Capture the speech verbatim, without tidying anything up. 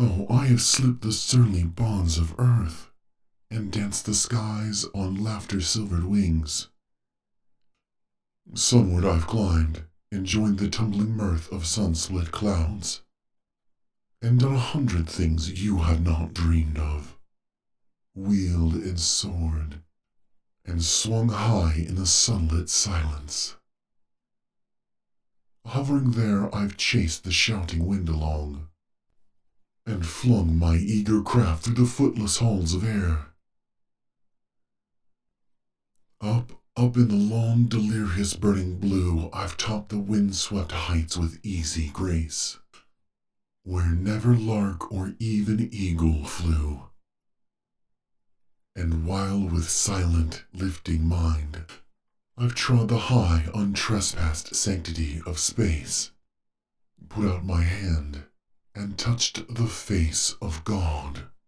Oh, I have slipped the surly bonds of earth, and danced the skies on laughter-silvered wings. Sunward I've climbed, and joined the tumbling mirth of sun-split clouds, and done a hundred things you had not dreamed of, wheeled and soared, and swung high in the sunlit silence. Hovering there I've chased the shouting wind along, and flung my eager craft through the footless halls of air. Up, up in the long, delirious burning blue, I've topped the wind-swept heights with easy grace, where never lark or even eagle flew. And while with silent, lifting mind, I've trod the high, untrespassed sanctity of space, put out my hand, and touched the face of God.